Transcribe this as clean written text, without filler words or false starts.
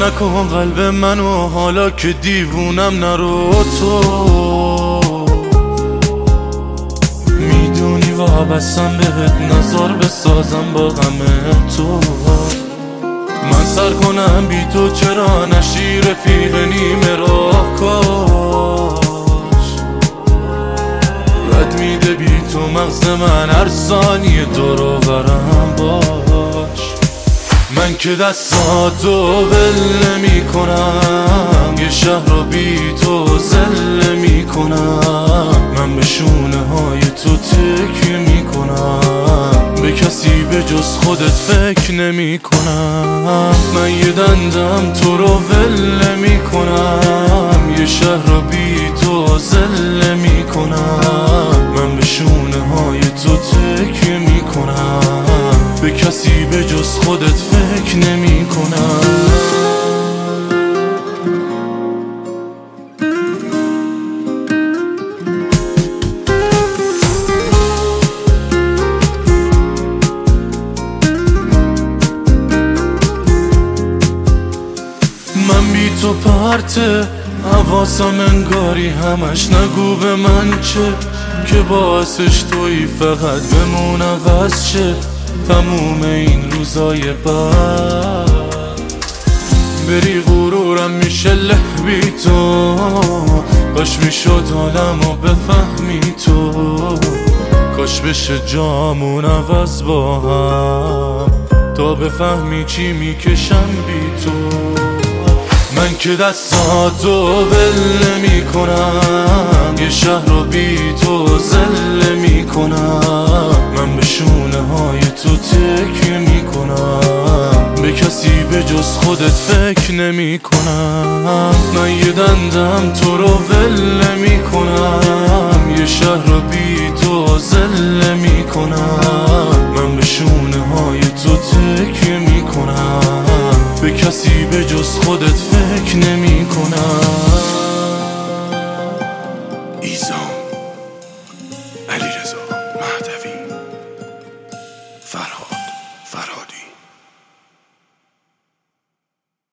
نکن قلب منو حالا که دیوونم نرو تو میدونی وابستم بهت نظر بسازم با غم تو من سر کنم بی تو چرا نشی رفیق نیمه راه کاش رد میده بی تو مغز من هر ثانیه دور و برم باش من که دستاتو ول نمی کنم یه شهر رو بی تو زل می کنم من به شونه های تو تکیه می کنم به کسی به جز خودت فکر نمی کنم من یه دندم تو رو ول نمی کنم یه شهر رو بی تو زل می کنم من به شونه های تو تکیه می کنم به کسی به جز خودت فکر نمی کنم من بی تو پرته حواسم انگاری همش نگو به من چه که باعثش تویی فقط بمون عوض شه تموم این روزای بعد بری غرورم میشه له بی تو کاش میشد حالمو بفهمی تو کاش بشه جامون عوض با هم تا بفهمی چی میکشم بی تو من که دستاتو ول نمی کنم یه شهر رو بی تو زل می کنم من به شونه های تو تکیه می کنم به کسی به جز خودت فکر نمی کنم من یه دندم تو رو ول نمی کنم یه شهر رو بی تو زل می کنم من به شونه های تو تکیه می کنم به کسی به جز خودت فکر نمی کنم. ایزان